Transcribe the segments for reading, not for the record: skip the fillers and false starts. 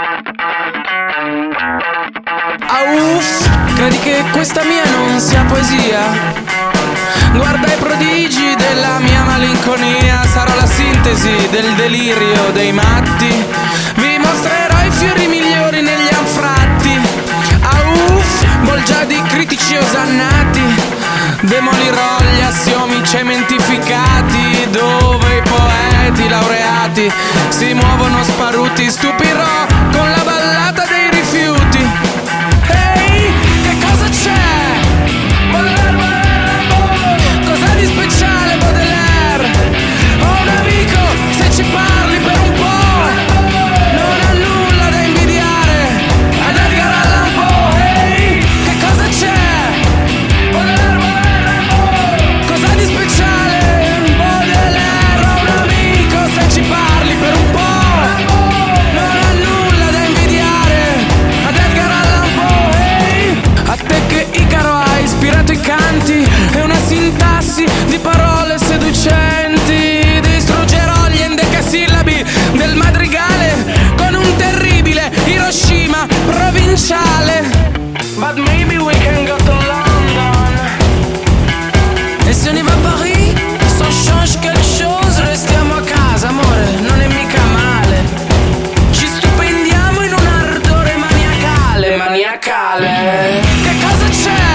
Uff, credi che questa mia non sia poesia? Guarda i prodigi della mia malinconia, sarò la sintesi del delirio dei matti. Vi mostrerò i fiori migliori negli anfratti. Uff, bolgia di critici osannati. Demolirò gli assiomi cementificati, dove i poeti laureati si muovono sparuti. Stupirò con la ballata dei rifiuti. Ehi, che cosa c'è? Cos'è di speciale Baudelaire? Ho un amico, se ci parli per un po' non ha nulla da invidiare ad Edgar Allan Poe. Ehi, che cosa c'è? Cos'è di speciale Baudelaire? Ho un amico, se ci parli per un po' non ha nulla da invidiare ad Edgar Allan Poe. A te che Icaro ha ispirato i canti e una sintassi di parole seducenti. Distruggerò gli endecasillabi del madrigale con un terribile Hiroshima provinciale. But maybe we can go to London. E se on y va a Paris, ça change quelque chose. Restiamo a casa, amore, non è mica male. Ci stupendiamo in un ardore maniacale, maniacale. Che cosa c'è?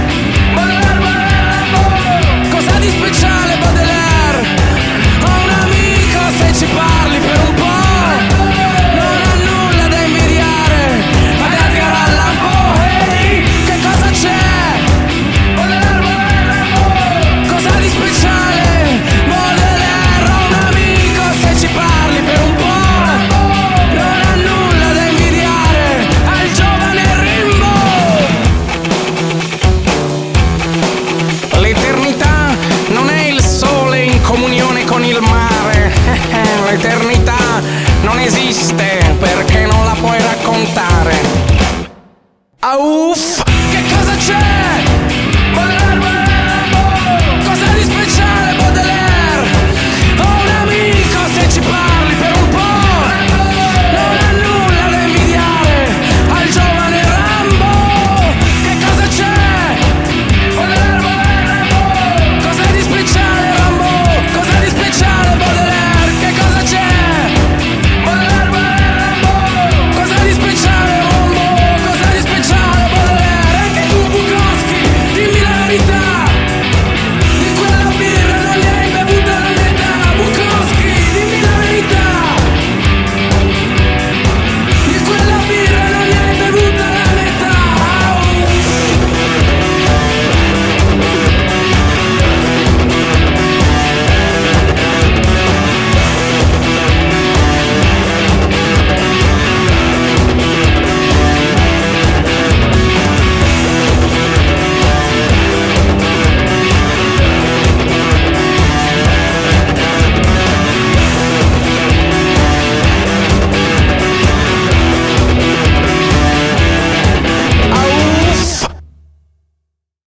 Cos'è di speciale Baudelaire? Ho un amico, se ci parli per un po' non ha nulla da invidiare ad Edgar Allan Poe. Che cosa c'è? Cos'è di speciale Baudelaire? Ho un amico, se ci parli per un po' non ha nulla da invidiare al giovane Rimbaud. L'eternità non è il sole in comunione con il mare. L'eternità non esiste perché non la puoi raccontare. Uff, che cosa c'è?